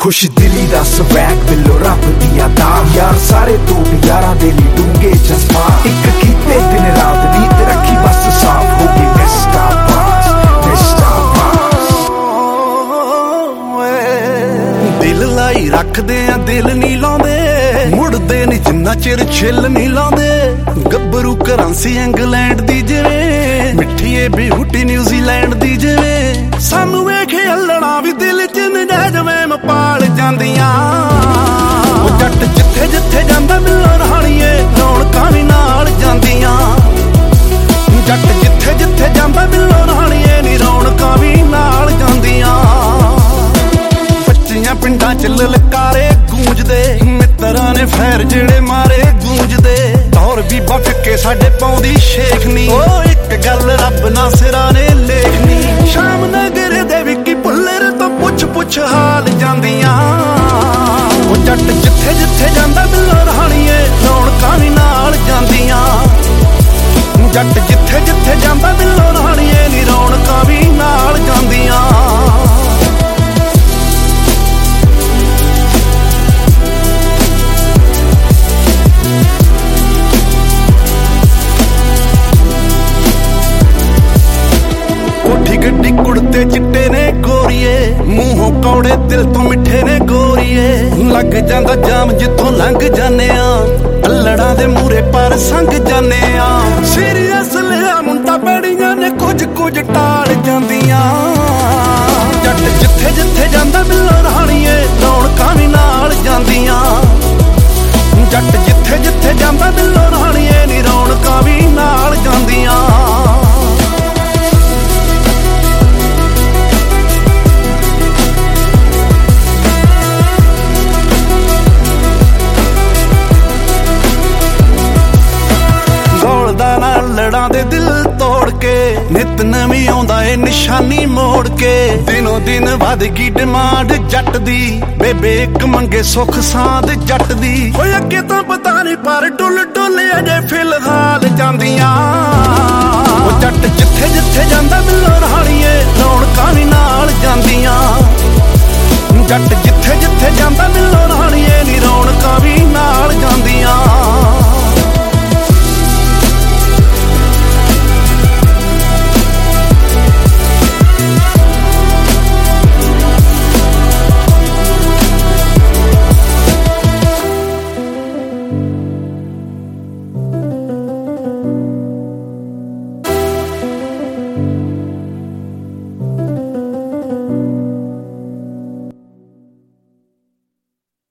खुश दिली दा स्वैग दिलों रब दिया दाम यार सारे टूट यारां दे ली डूंगे जज्बात इक कीते दिन रात नीत रखी बस साफ हो गई मिस्टर पास दिल लाई रखदे आ दिल नहीं लाउंदे मुड़दे नहीं जिन्ना चिर छिल नहीं लाउंदे गब्बरू करंसी इंग्लैंड दी जिवें मिठी ए ब्यूटी न्यूजीलैंड दी जिवें सानू वेखे अल्लड़ा भी दिल च नजायज वहम पाल जांदियां जट जिथे जिथे जांदा मिलो राणीए रौनकां भी नाल जांदियां जट जिथे जिथे जांदा मिलो राणीए नी रौनकां भी नाल जांदियां बच्चियां पिंडां च ललकारे गूंजदे मित्तरां ने फैर जेड़े मारे गूंजदे दौर भी बक के साडे पाउंदी शेखनी ओ एक गल रब ना सिरा ने लेखनी शाम नगर दे विकी पुल्लर तो पुछ हाल जांदियां ओ जट जिथे जिथे जांदा मिलो राणीए रौनकां भी नाल जांदियां जट जिथे जिथे जांदा मिलो राणीए नी रौनकां भी नाल जांदियां गड्डी कुड़ते चिट्टे ने गोरीए मूहों कौड़े दिल तो मिठे ने गोरीए लग जांदा जाम जिथों लंघ जाने अल्लड़ां दे मूरे पर संग जाने सीरियस लिया मुंडा बड़ियां ने कुछ टाल जांदियां जट जिथे जिथे जांदा मिलो राणीए रौनकां भी नाल जांदियां जट जिथे जिथे जांदा मिलो राणीए नी रौनकां भी नाल जांदियां लड़ां दे दिल तोड़ के नित नवीं आउंदा ए निशानी मोड़ के दिनों दिन वध गई डिमांड जट दी बेबे एक मंगे सुख सांद जट दी होए अगे तो पता नहीं पर डुल अजे फिलहाल जांदियां ओ जट जिथे जिथे जांदा मिलो राणीए रौनकां भी नाल जांदियां